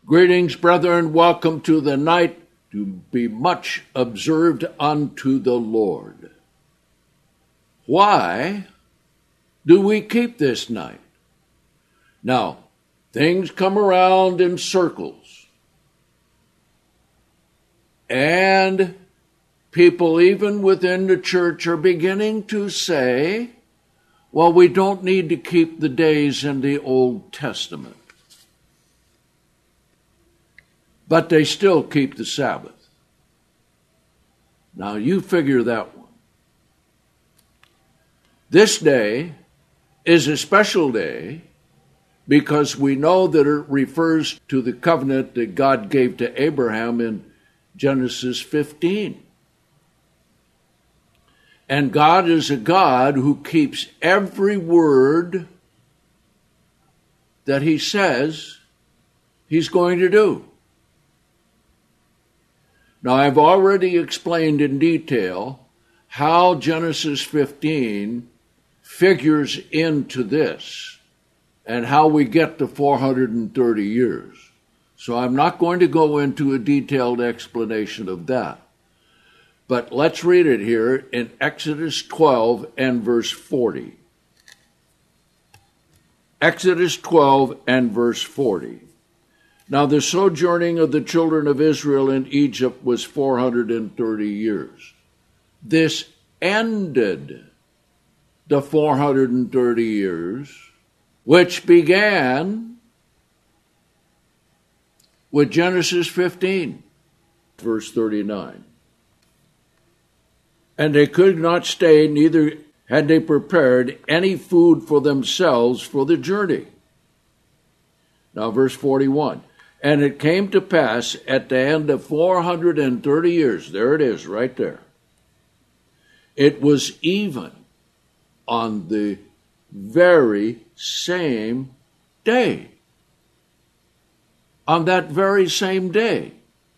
Greetings, brethren. Welcome to the night to be much observed unto the Lord. Why do we keep this night? Now, things come around in circles. And people, even within the church, are beginning to say, well, we don't need to keep the days in the Old Testament. But they still keep the Sabbath. Now, you figure that one. This day is a special day because we know that it refers to the covenant that God gave to Abraham in Genesis 15. And God is a God who keeps every word that he says he's going to do. Now, I've already explained in detail how Genesis 15 figures into this and how we get to 430 years. So I'm not going to go into a detailed explanation of that. But let's read it here in Exodus 12 and verse 40. Exodus 12 and verse 40. Now the sojourning of the children of Israel in Egypt was 430 years. This ended the 430 years, which began with Genesis 15, verse 39. And they could not stay, neither had they prepared any food for themselves for the journey. Now verse 41. And it came to pass at the end of 430 years, there it is right there, it was even on the very same day. On that very same day.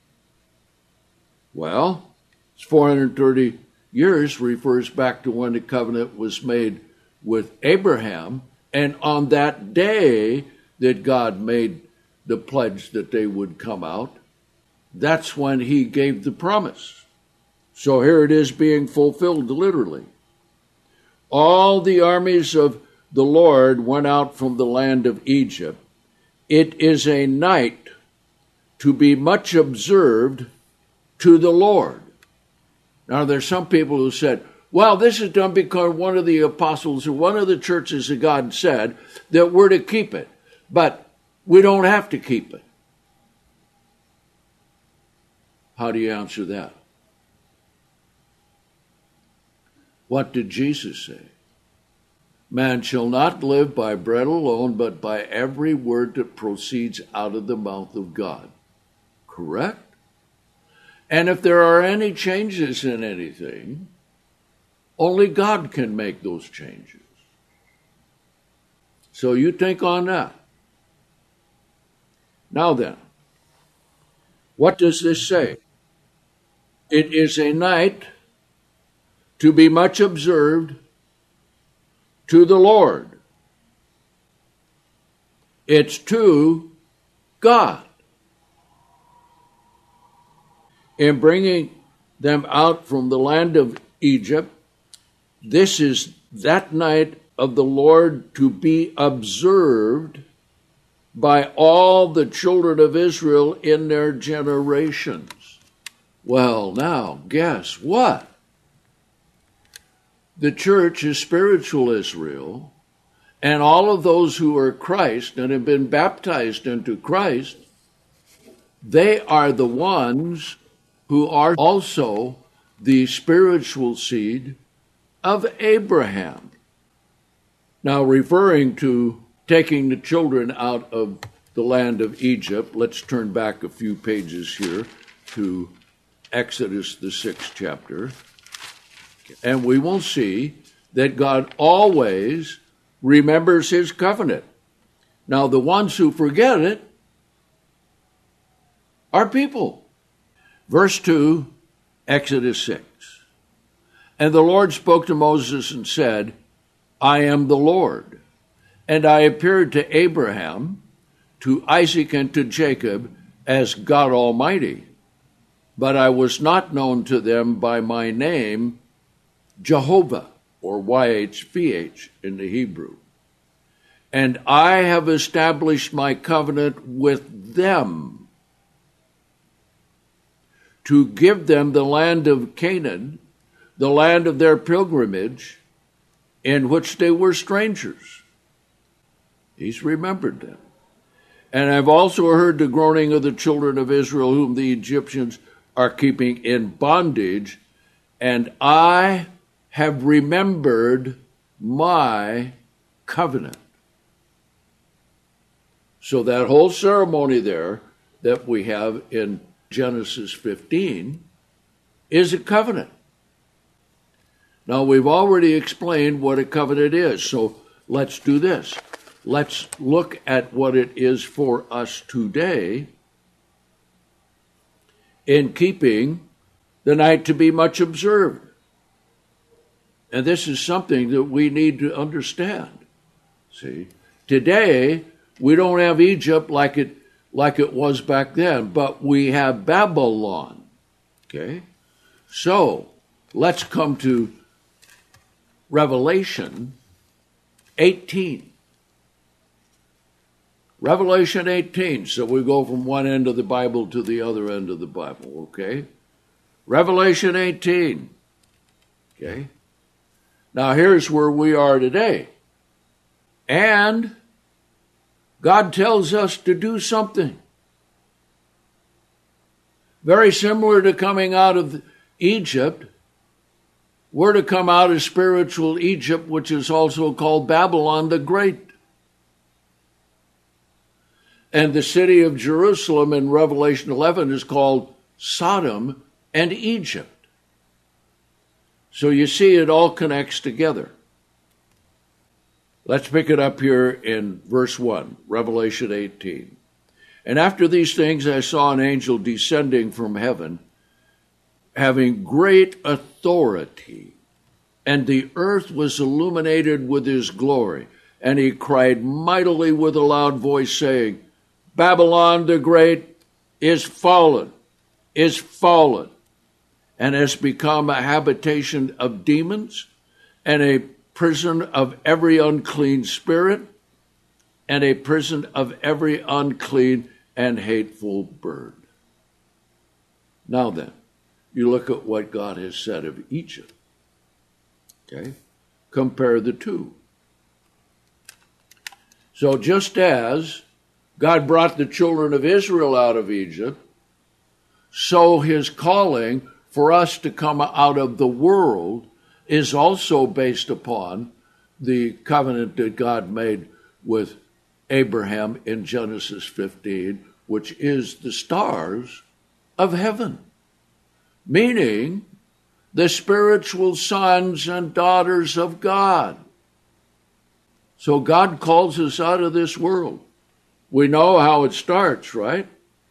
Well, 430 years refers back to when the covenant was made with Abraham, and on that day that God made the pledge that they would come out, that's when he gave the promise. So here it is being fulfilled literally. All the armies of the Lord went out from the land of Egypt. It is a night to be much observed to the Lord. Now there's some people who said, well, this is done because one of the apostles or one of the churches of God said that we're to keep it. But we don't have to keep it. How do you answer that? What did Jesus say? Man shall not live by bread alone, but by every word that proceeds out of the mouth of God. Correct? And if there are any changes in anything, only God can make those changes. So you think on that. Now then, what does this say? It is a night to be much observed to the Lord. It's to God. In bringing them out from the land of Egypt, this is that night of the Lord to be observed by all the children of Israel in their generations. Well, now, guess what? The church is spiritual Israel, and all of those who are Christ and have been baptized into Christ, they are the ones who are also the spiritual seed of Abraham. Now, referring to taking the children out of the land of Egypt, let's turn back a few pages here to Exodus, the 6th chapter, and we will see that God always remembers his covenant. Now, the ones who forget it are people. Verse 2, Exodus 6. And the Lord spoke to Moses and said, I am the Lord, and I appeared to Abraham, to Isaac, and to Jacob as God Almighty, but I was not known to them by my name, Jehovah, or YHVH in the Hebrew. And I have established my covenant with them to give them the land of Canaan, the land of their pilgrimage, in which they were strangers. He's remembered them. And I've also heard the groaning of the children of Israel, whom the Egyptians are keeping in bondage, and I have remembered my covenant. So that whole ceremony there that we have in Genesis 15 is a covenant. Now, we've already explained what a covenant is, so let's do this. Let's look at what it is for us today in keeping the night to be much observed. And this is something that we need to understand. See, today we don't have Egypt like it was back then, but we have Babylon. Okay? So, let's come to Revelation 18. Revelation 18. So we go from one end of the Bible to the other end of the Bible, okay? Revelation 18. Okay? Now here's where we are today. And God tells us to do something. Very similar to coming out of Egypt. We're to come out of spiritual Egypt, which is also called Babylon the Great. And the city of Jerusalem in Revelation 11 is called Sodom and Egypt. So you see, it all connects together. Let's pick it up here in verse 1, Revelation 18. And after these things I saw an angel descending from heaven, having great authority, and the earth was illuminated with his glory. And he cried mightily with a loud voice, saying, Babylon the Great is fallen, and has become a habitation of demons, and a prison of every unclean spirit, and a prison of every unclean and hateful bird. Now then, you look at what God has said of Egypt. Okay? Compare the two. So just as God brought the children of Israel out of Egypt, so his calling for us to come out of the world is also based upon the covenant that God made with Abraham in Genesis 15, which is the stars of heaven, meaning the spiritual sons and daughters of God. So God calls us out of this world. We know how it starts, right?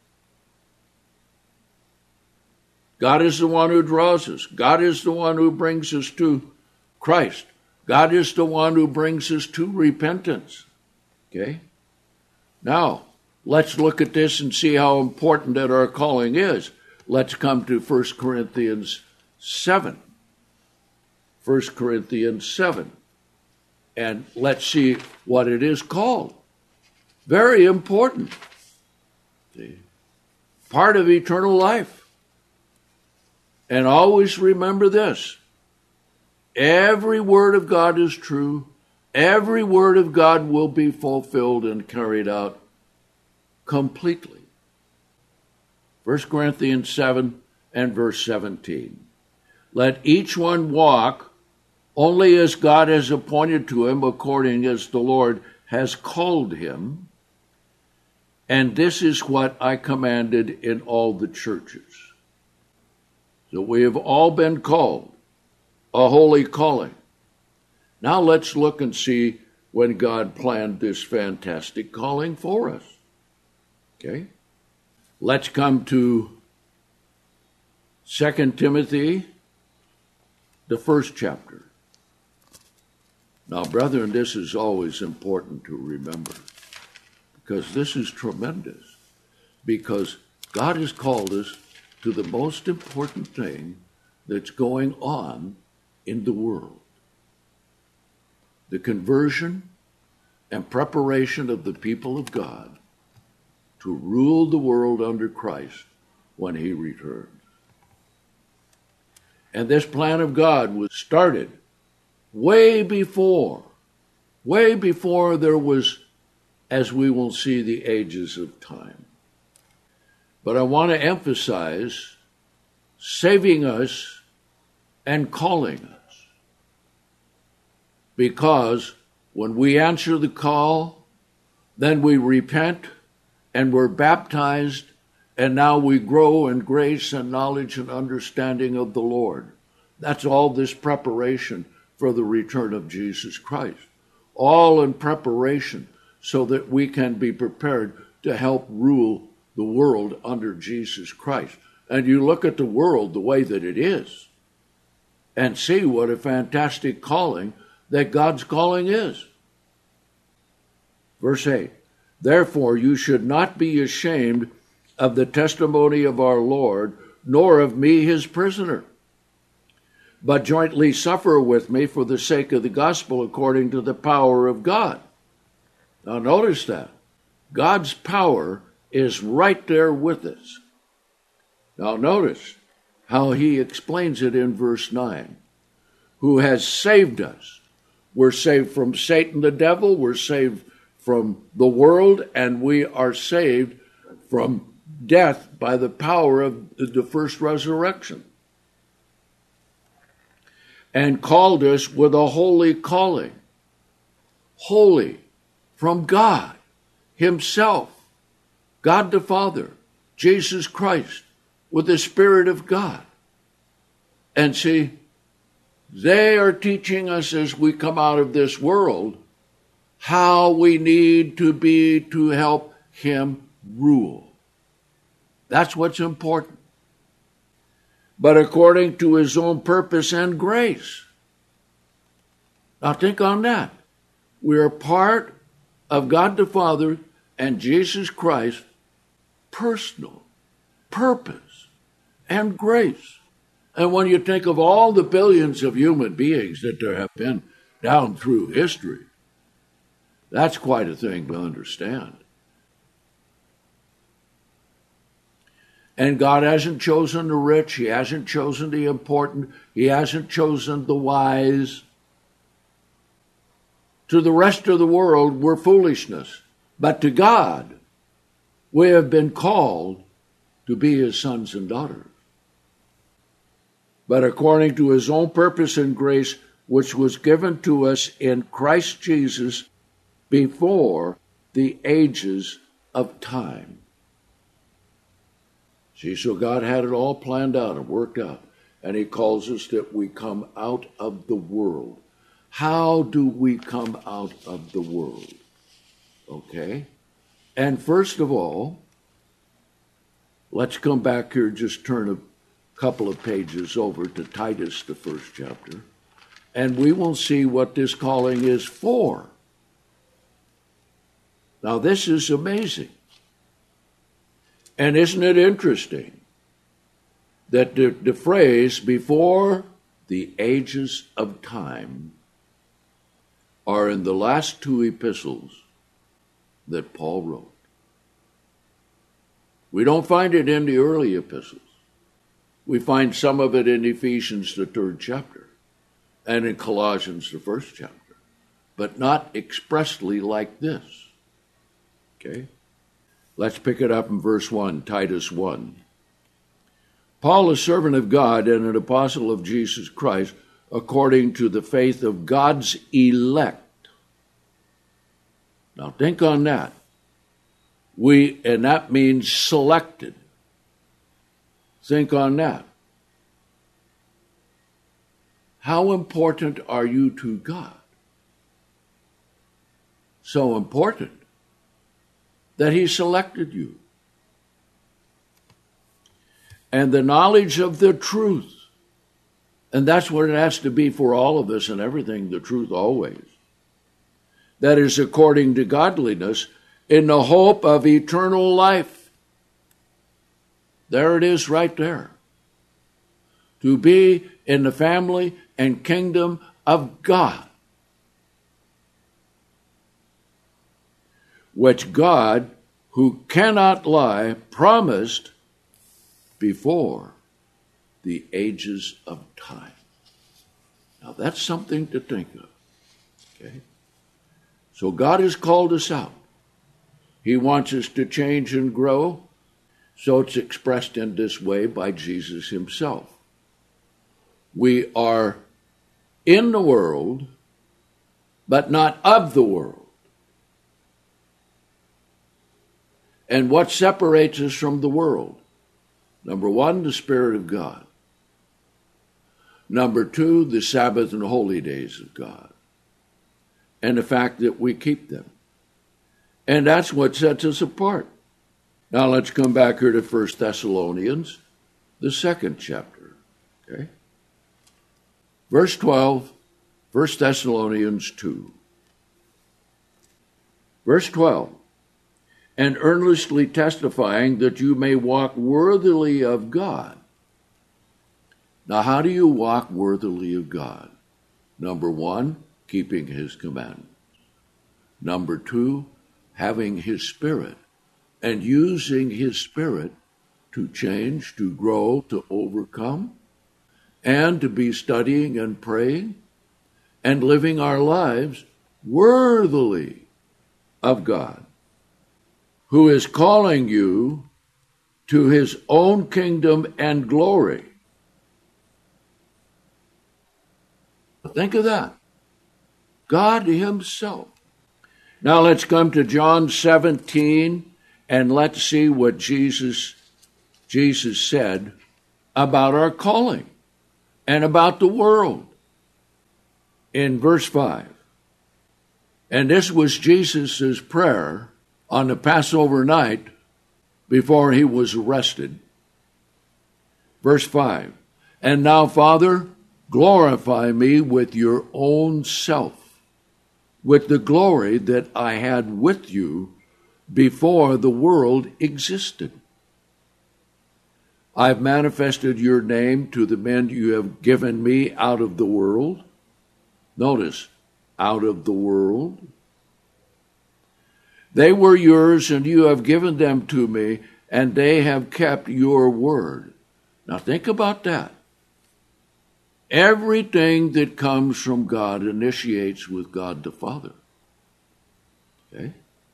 God is the one who draws us. God is the one who brings us to Christ. God is the one who brings us to repentance. Okay? Now, let's look at this and see how important that our calling is. Let's come to 1 Corinthians 7. 1 Corinthians 7. And let's see what it is called. Very important. See? Part of eternal life. And always remember this. Every word of God is true. Every word of God will be fulfilled and carried out completely. 1 Corinthians 7 and verse 17. Let each one walk only as God has appointed to him, according as the Lord has called him. And this is what I commanded in all the churches. So we have all been called a holy calling. Now let's look and see when God planned this fantastic calling for us. Okay? Let's come to 2 Timothy, the first chapter. Now, brethren, this is always important to remember, because this is tremendous. Because God has called us to the most important thing that's going on in the world. The conversion and preparation of the people of God to rule the world under Christ when he returns. And this plan of God was started way before there was, as we will see, the ages of time. But I want to emphasize saving us and calling us. Because when we answer the call, then we repent and we're baptized, and now we grow in grace and knowledge and understanding of the Lord. That's all this preparation for the return of Jesus Christ. All in preparation so that we can be prepared to help rule the world under Jesus Christ. And you look at the world the way that it is and see what a fantastic calling that God's calling is. Verse 8, therefore you should not be ashamed of the testimony of our Lord, nor of me his prisoner, but jointly suffer with me for the sake of the gospel according to the power of God. Now notice that. God's power is right there with us. Now notice how he explains it in verse 9. Who has saved us. We're saved from Satan the devil, we're saved from the world, and we are saved from death by the power of the first resurrection. And called us with a holy calling. Holy from God himself, God the Father, Jesus Christ, with the Spirit of God. And see, they are teaching us as we come out of this world how we need to be to help him rule. That's what's important. But according to his own purpose and grace. Now think on that. We are part of God the Father and Jesus Christ, personal purpose and grace. And when you think of all the billions of human beings that there have been down through history, that's quite a thing to understand. And God hasn't chosen the rich. He hasn't chosen the important. He hasn't chosen the wise. To the rest of the world, we're foolishness. But to God, we have been called to be his sons and daughters. But according to his own purpose and grace, which was given to us in Christ Jesus before the ages of time. See, so God had it all planned out and worked out. And he calls us that we come out of the world. How do we come out of the world? Okay? And first of all, let's come back here, just turn a couple of pages over to Titus, the first chapter, and we will see what this calling is for. Now, this is amazing. And isn't it interesting that the phrase, before the ages of time, are in the last two epistles that Paul wrote. We don't find it in the early epistles. We find some of it in Ephesians, the third chapter, and in Colossians, the first chapter, but not expressly like this. Okay? Let's pick it up in verse 1, Titus 1. Paul, a servant of God and an apostle of Jesus Christ, according to the faith of God's elect. Now think on that. And that means selected. Think on that. How important are you to God? So important that he selected you. And the knowledge of the truth. And that's what it has to be for all of us and everything, the truth always. That is according to godliness, in the hope of eternal life. There it is right there. To be in the family and kingdom of God, which God, who cannot lie, promised before the ages of time. Now that's something to think of. Okay? So God has called us out. He wants us to change and grow. So it's expressed in this way by Jesus himself. We are in the world, but not of the world. And what separates us from the world? Number one, the Spirit of God. Number two, the Sabbath and holy days of God. And the fact that we keep them. And that's what sets us apart. Now let's come back here to 1 Thessalonians, the 2nd chapter. Okay? Verse 12, 1 Thessalonians 2. Verse 12. And earnestly testifying that you may walk worthily of God. Now, how do you walk worthily of God? Number one, keeping his commandments. Number two, having his Spirit and using his Spirit to change, to grow, to overcome, and to be studying and praying and living our lives worthily of God, who is calling you to his own kingdom and glory. Think of that. God himself. Now let's come to John 17 and let's see what Jesus said about our calling and about the world. In verse 5. And this was Jesus' prayer on the Passover night before he was arrested. Verse 5. And now, Father, glorify me with your own self, with the glory that I had with you before the world existed. I've manifested your name to the men you have given me out of the world. Notice, out of the world. They were yours, and you have given them to me, and they have kept your word. Now think about that. Everything that comes from God initiates with God the Father. Okay?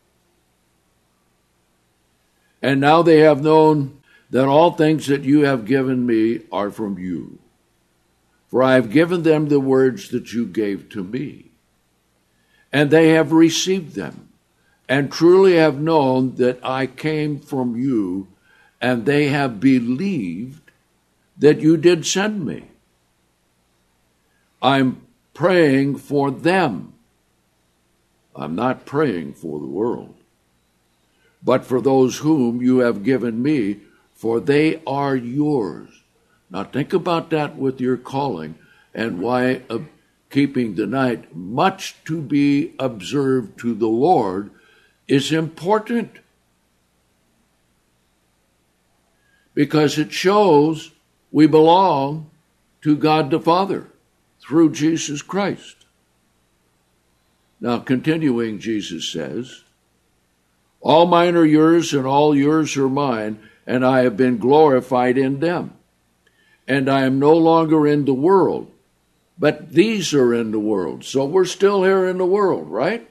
And now they have known that all things that you have given me are from you. For I have given them the words that you gave to me. And they have received them, and truly have known that I came from you, and they have believed that you did send me. I'm praying for them. I'm not praying for the world, but for those whom you have given me, for they are yours. Now think about that with your calling and why keeping the night, much to be observed to the Lord, is important. Because it shows we belong to God the Father through Jesus Christ. Now, continuing, Jesus says, all mine are yours, and all yours are mine, and I have been glorified in them. And I am no longer in the world, but these are in the world. So we're still here in the world, right?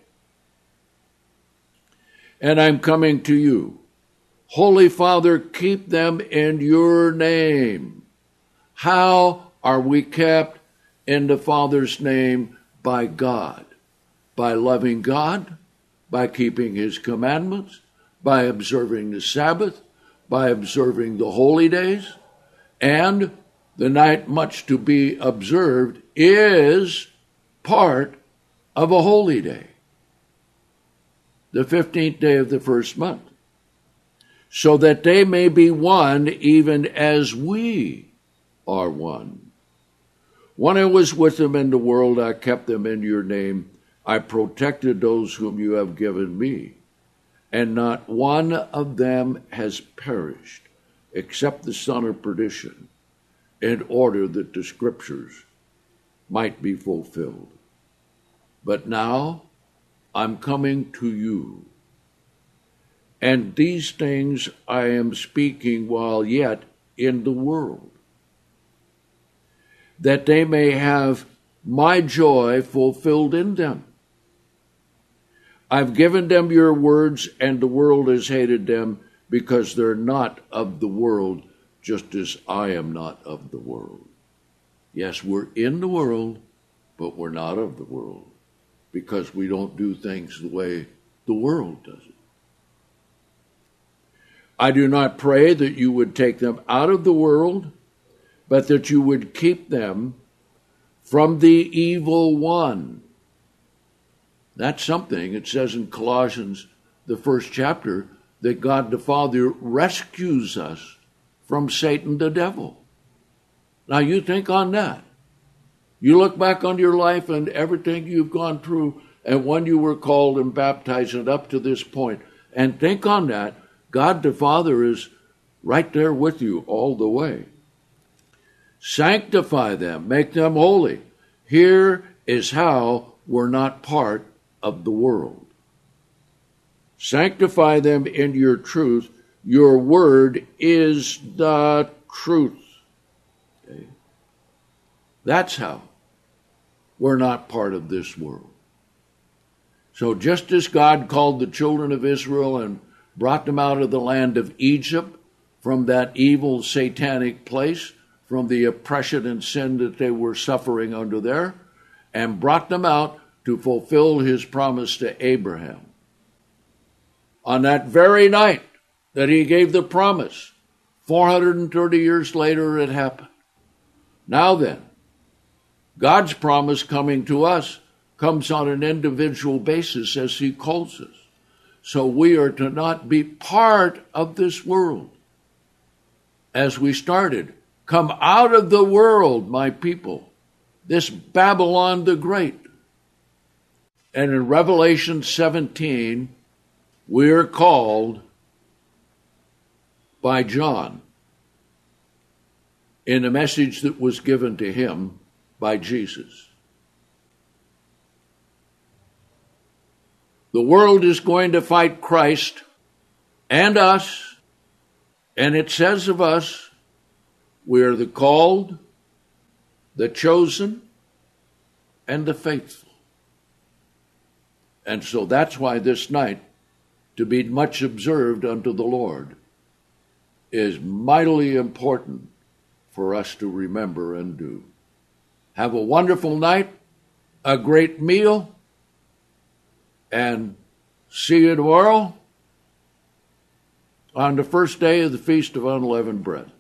And I'm coming to you. Holy Father, keep them in your name. How are we kept in the Father's name? By God. By loving God, by keeping his commandments, by observing the Sabbath, by observing the holy days, and the night much to be observed is part of a holy day, the 15th day of the first month, so that they may be one even as we are one. When I was with them in the world, I kept them in your name. I protected those whom you have given me, and not one of them has perished, except the son of perdition, in order that the scriptures might be fulfilled. But now I'm coming to you, and these things I am speaking while yet in the world, that they may have my joy fulfilled in them. I've given them your words, and the world has hated them, because they're not of the world, just as I am not of the world. Yes, we're in the world, but we're not of the world, because we don't do things the way the world does it. I do not pray that you would take them out of the world, but that you would keep them from the evil one. That's something. It says in Colossians, the first chapter, that God the Father rescues us from Satan the devil. Now you think on that. You look back on your life and everything you've gone through, and when you were called and baptized and up to this point, and think on that. God the Father is right there with you all the way. Sanctify them, make them holy. Here is how we're not part of the world. Sanctify them in your truth. Your word is the truth. Okay? That's how we're not part of this world. So just as God called the children of Israel and brought them out of the land of Egypt, from that evil satanic place, from the oppression and sin that they were suffering under there, and brought them out to fulfill his promise to Abraham. On that very night that he gave the promise, 430 years later it happened. Now then, God's promise coming to us comes on an individual basis as he calls us. So we are to not be part of this world. As we started, come out of the world, my people, this Babylon the Great. And in Revelation 17, we are called by John in a message that was given to him by Jesus. The world is going to fight Christ and us, and it says of us, we are the called, the chosen, and the faithful. And so that's why this night, to be much observed unto the Lord, is mightily important for us to remember and do. Have a wonderful night, a great meal, and see you tomorrow on the first day of the Feast of Unleavened Bread.